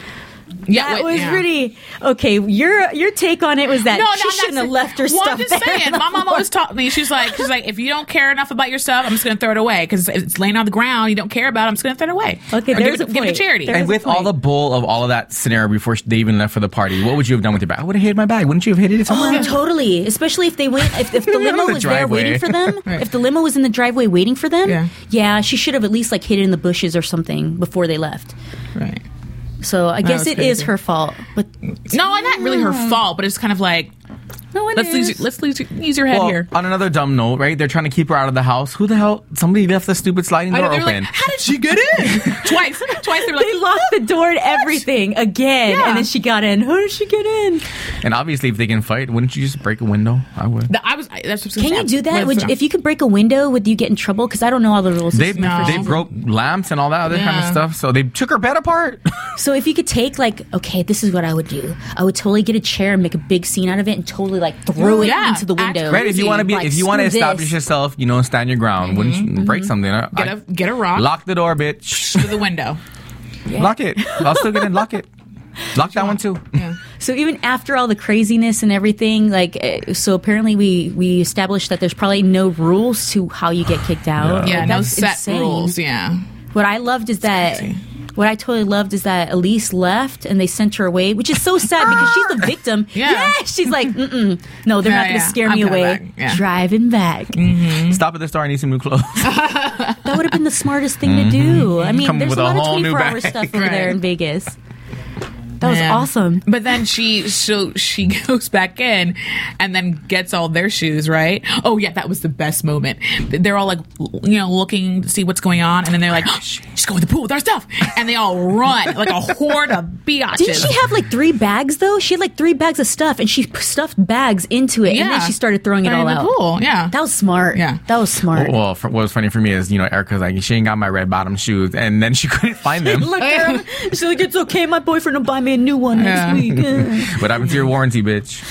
Yeah, that wait, was yeah. pretty okay. Your your take on it was that No, no, she I'm shouldn't not have left her well, stuff I'm just there. saying. My mom always taught me. She's like, she's like, if you don't care enough about your stuff, I'm just going to throw it away because it's laying on the ground. You don't care about it. I'm just going to throw it away. Okay, Or there's give it, a give it point. to charity. There's And a with point. all the bull of all of that scenario before they even left for the party, what would you have done with your bag? I would have hid my bag. Wouldn't you have hid it somewhere? Oh, totally. Especially if they went, if, if the limo The was there driveway. waiting for them. Right. If the limo was in the driveway waiting for them, Yeah. yeah, she should have at least like hid it in the bushes or something before they left. Right. So I guess was it is crazy. her fault. But No, not really her fault, but it's kind of like no, it let's is. use, let's use, use your head Well, here. on another dumb note, right? They're trying to keep her out of the house. Who the hell? Somebody left the stupid sliding I door know, they were open. like, how did she get in? twice, twice they were like, They locked the door and everything again, Yeah. and then she got in. How did she get in? And obviously, if they can fight, wouldn't you just break a window? I would. The- I was. I- That's what I was Can gonna you say. do that? What Would is you, it? if you could break a window, would you get in trouble? Because I don't know all the rules. They No. they broke lamps and all that other kind of Yeah. stuff. So they took her bed apart. So if you could take like, okay, this is what I would do. I would totally get a chair and make a big scene out of it and totally like throw it Yeah, into the act window. Right? If you want to be, Like, if you want to screw establish this. yourself, you know, stand your ground. Wouldn't you break something? I- Get a get a rock. Lock the door, bitch. to the window. Lock it. I'll still get in. Lock it. Lock that one too. Yeah. So even after all the craziness and everything, like, uh, so apparently we we established that there's probably no rules to how you get kicked out. Yeah, Like, no that's set insane. rules. Yeah. What I loved is that. crazy. What I totally loved is that Elise left and they sent her away, which is so sad because she's the victim. Yeah. she's like, mm-mm, no, they're Yeah, not going to yeah. scare I'm me coming away. back. Yeah. Driving back. Stop at the store. I need some new clothes. That would have been the smartest thing to do. I mean, Come there's with a a lot of whole new twenty-four hour bag. stuff over Right. there in Vegas. That was Man. awesome. But then she so she goes back in and then gets all their shoes, right? Oh yeah, that was the best moment. They're all like, you know, looking to see what's going on, and then they're like, oh, "She's going to the pool with our stuff," and they all run like a horde of biatches. Didn't she have like three bags though? She had like three bags of stuff and she p- stuffed bags into it and Yeah. then she started throwing it Throwing all in the out. pool, yeah. That was smart. Yeah. That was smart. Well, for, what was funny for me is, you know, Erica's like, she ain't got my red bottom shoes, and then she couldn't find them. Look at her. She's like, it's okay. My boyfriend will buy me a new one Yeah. next week. What happened to your warranty, bitch?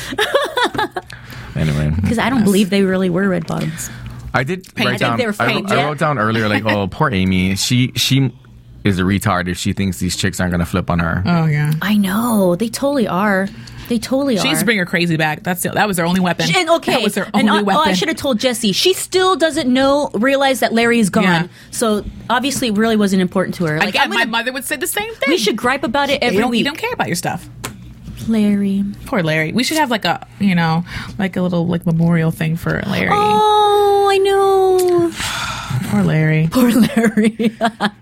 Anyway, Because I don't believe they really were red bottoms. I did Paint- I write think down. they were I, fake, wrote, I yeah. wrote down earlier, like, oh, poor Amy. She she is a retard if she thinks these chicks aren't gonna flip on her. Oh yeah. I know. They totally are. They totally She are. needs to bring her crazy back. That's the, that was their only weapon. She- and okay, That was their and only uh, weapon. oh, I should have told Jessie. She still doesn't know, realize that Larry is gone. Yeah. So obviously, it really wasn't important to her. Like, Again, I'm gonna- my mother would say the same thing. we should gripe about it every you don't, week. you don't care about your stuff. Larry. Poor Larry. We should have like a, you know, like a little like memorial thing for Larry. Oh, I know. Poor Larry. Poor Larry.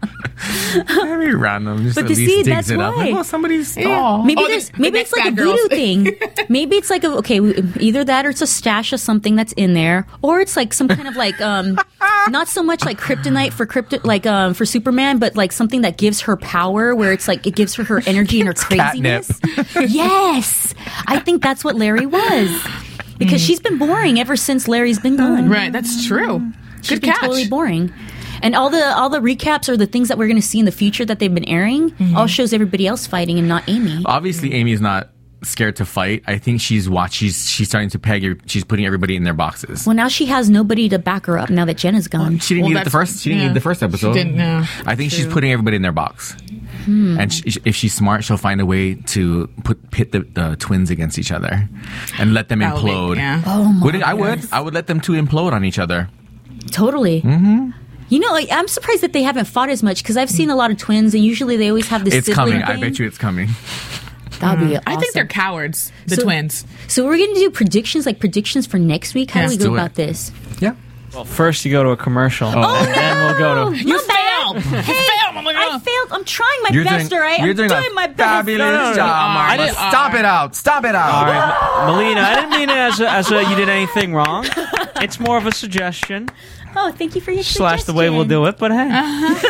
Very random. Just But at to least see, digs that's it up. Like, why. oh, somebody's Yeah. doll. Maybe Oh, the- there's the maybe next it's like a Bad Girls. voodoo thing. Maybe it's like a okay, either that or it's a stash of something that's in there, or it's like some kind of like um, not so much like kryptonite for crypto like um for Superman, but like something that gives her power, where it's like it gives her her energy and her craziness. Yes, I think that's what Larry was because she's been boring ever since Larry's been gone. Right, that's true. She's Good been catch. totally boring. And all the all the recaps or the things that we're going to see in the future that they've been airing all shows everybody else fighting and not Amy. Obviously, Amy's not scared to fight. I think she's watch. She's she's starting to peg. her- She's putting everybody in their boxes. Well, now she has nobody to back her up now that Jenna's gone. She didn't Well, need it the that's- first. She didn't yeah. need the first episode. She didn't, no. I think she's True. putting everybody in their box. And she, if she's smart, she'll find a way to put pit the, the twins against each other and let them That would be- implode. yeah. Oh my Would it- I would. goodness. I would let them two implode on each other. Totally. Mm-hmm. You know, like, I'm surprised that they haven't fought as much because I've seen a lot of twins, and usually they always have this. It's sibling coming. I thing. bet you it's coming. That would be. I think awesome. they're cowards, the So- twins. So we're going to do predictions, like predictions for next week. How Yeah. do we Let's go do it. about this? Yeah. Well, first you go to a commercial, Oh, and then we'll go to. You My bad. failed. Hey, You failed. I'm like, I oh. failed. I'm trying my You're best, doing, all right? you're I'm doing, doing a my best. fabulous No, no, no. job, I Mama. didn't- Stop it out. Stop it out. All right, Melina, I didn't mean it as a, as a you did anything wrong. It's more of a suggestion Oh, thank you for your slash the way we'll do it. But hey,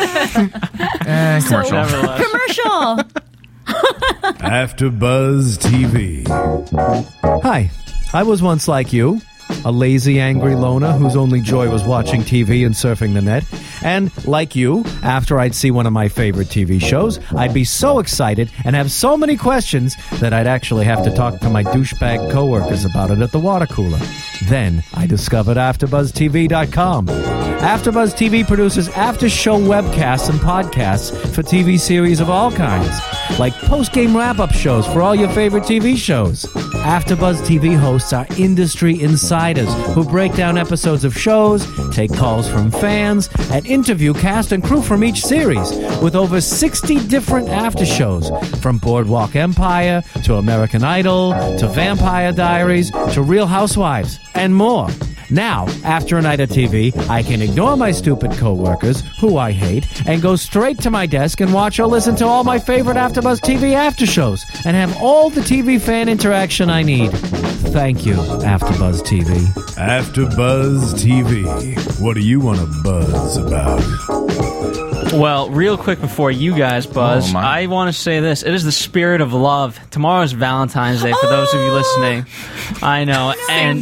Eh, commercial. nevertheless. Commercial. After Buzz T V. Hi, I was once like you, a lazy, angry loner whose only joy was watching T V and surfing the net. And, like you, after I'd see one of my favorite T V shows, I'd be so excited and have so many questions that I'd actually have to talk to my douchebag coworkers about it at the water cooler. Then I discovered after buzz T V dot com. AfterBuzz T V produces after-show webcasts and podcasts for T V series of all kinds, like post-game wrap-up shows for all your favorite T V shows. AfterBuzz T V hosts are industry insiders who break down episodes of shows, take calls from fans, and interview cast and crew from each series, with over sixty different after-shows, from Boardwalk Empire to American Idol to Vampire Diaries to Real Housewives, and more. Now, after a night of T V, I can ignore my stupid coworkers, who I hate, and go straight to my desk and watch or listen to all my favorite AfterBuzz T V after shows, and have all the T V fan interaction I need. Thank you, AfterBuzz T V. AfterBuzz T V. What do you want to buzz about? Well, real quick before you guys buzz, Oh, my. I want to say this. It is the spirit of love. Tomorrow's Valentine's Day for those of you listening. I know. And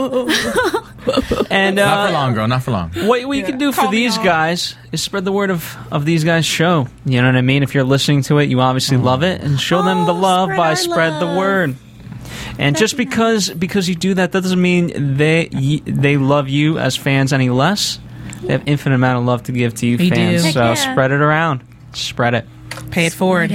and uh, Not for long, girl. Not for long. what we can do for these guys is spread the word of, of these guys' show. You know what I mean? If you're listening to it, you obviously love it. And show them the love spread by our spread the love. word. And just because because you do that, that doesn't mean they y- they love you as fans any less. They have infinite amount of love to give to you They fans. do. Heck So yeah. spread it around. Spread it. Pay it forward.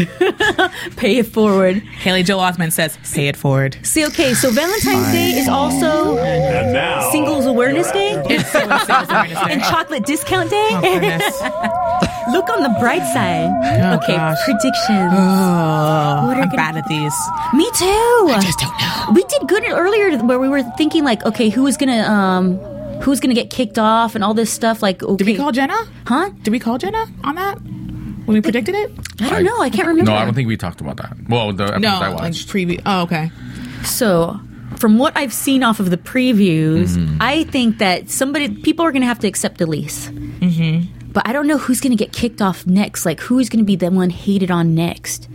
Pay it forward. Haley Joel Osment says, pay it forward. See, okay, so Valentine's Day is also And now, Singles Awareness Day It's so Singles Awareness Day. and Chocolate Discount Day. Oh, goodness. Look on the bright side. Oh, okay, gosh. predictions. Oh, What are I'm gonna- bad at these. Me too. I just don't know. We did good earlier where we were thinking like, okay, who was gonna um, who's gonna get kicked off and all this stuff. Like, okay, Did we call Jenna? Huh? Did we call Jenna on that? When we predicted it? I don't know. I can't remember. No, I don't think we talked about that. Well, the episodes No, I like watched. preview. Oh, okay. So, from what I've seen off of the previews, Mm-hmm. I think that somebody, people are going to have to accept Elise. Mm-hmm. But I don't know who's going to get kicked off next. Like, who is going to be the one hated on next?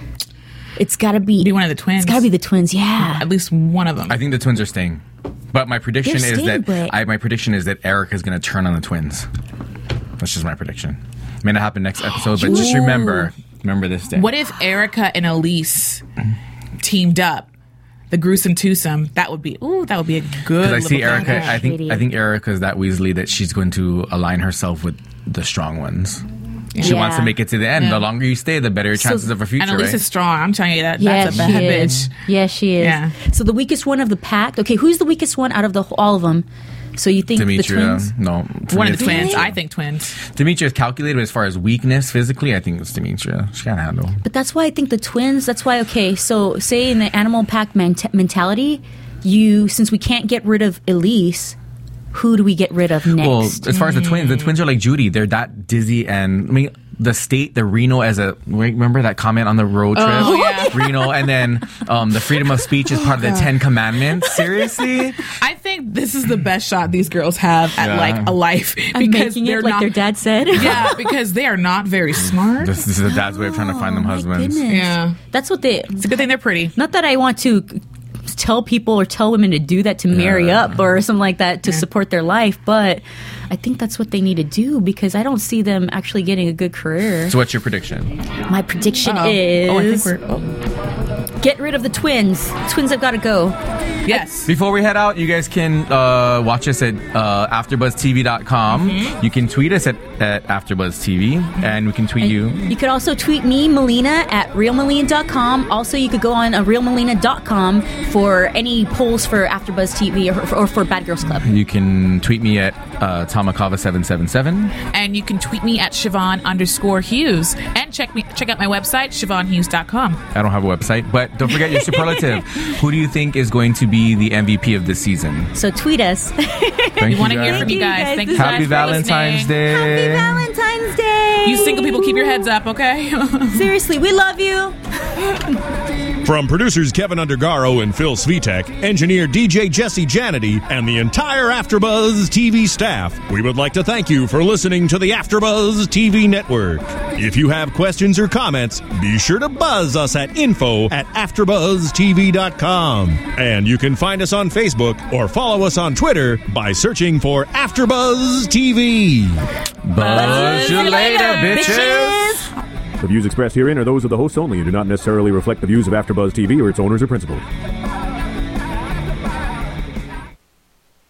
It's got to be Be one of the twins. It's got to be the twins. Yeah. At least one of them. I think the twins are staying. But my prediction They're is staying, that but- I, my prediction is that Erica's going to turn on the twins. That's just my prediction. May not happen next episode, but just remember, remember this day. What if Erica and Elise teamed up? The gruesome twosome. That would be. Ooh, that would be a good. Because I see little thing. Erica. I think Shitty. I think Erica's that Weasley that she's going to align herself with the strong ones. She Yeah. wants to make it to the end. Yeah. The longer you stay, the better your chances of a future. And Elise right? is strong. I'm telling you that. Yeah, That's a she bad is. bitch. Yeah, she is. Yeah. So the weakest one of the pack. Okay, who's the weakest one out of the all of them? So you think the Demetria, twins? no, for One me of the it's- twins. I think twins. Demetria is calculated, but as far as weakness physically, I think it's Demetria. She can't handle. But that's why I think the twins. That's why. Okay, so say in the animal pack ment- mentality, you since we can't get rid of Elise, who do we get rid of next? Well, as far as the twins, the twins are like Judy. They're that dizzy, and I mean, the state, the Reno as a remember that comment on the road trip, Oh, yeah. Reno, and then um, the freedom of speech is part of the Ten Commandments. Seriously, I think this is the best shot these girls have at Yeah. like a life I'm because making they're it like not. their dad said. Yeah, because they are not very smart. this, this is the dad's way of trying to find them Oh, my husbands. goodness. Yeah, That's what they. it's a good thing they're pretty. Not that I want to tell people or tell women to do that to marry Yeah. up or something like that to support their life, but I think that's what they need to do because I don't see them actually getting a good career. So, what's your prediction? My prediction Uh-oh. is Oh, I think we're. Oh. get rid of the twins. Twins have got to go. Yes. Before we head out, you guys can uh, watch us at uh, after buzz T V dot com. Mm-hmm. You can tweet us at, at AfterBuzzTV, and we can tweet you. You could also tweet me, Melina, at real melina dot com. Also, you could go on uh, real melina dot com for any polls for AfterBuzz T V or, or for Bad Girls Club. You can tweet me at uh, Tamakava seven seven seven. And you can tweet me at Siobhan underscore Hughes. And check me check out my website, Siobhan Hughes dot com. I don't have a website, but don't forget your superlative. Who do you think is going to be the M V P of this season? So tweet us. Thank We you want to hear guys. from you guys. Thank you Happy guys for Valentine's listening. Day. Happy Valentine's Day. You single people, keep your heads up, okay? Seriously, we love you. From producers Kevin Undergaro and Phil Svitek, engineer D J Jesse Janity, and the entire AfterBuzz T V staff, we would like to thank you for listening to the AfterBuzz T V network. If you have questions or comments, be sure to buzz us at info at after buzz t v dot com. And you can find us on Facebook or follow us on Twitter by searching for AfterBuzz T V. Buzz you later, bitches! The views expressed herein are those of the hosts only and do not necessarily reflect the views of AfterBuzz T V or its owners or principals.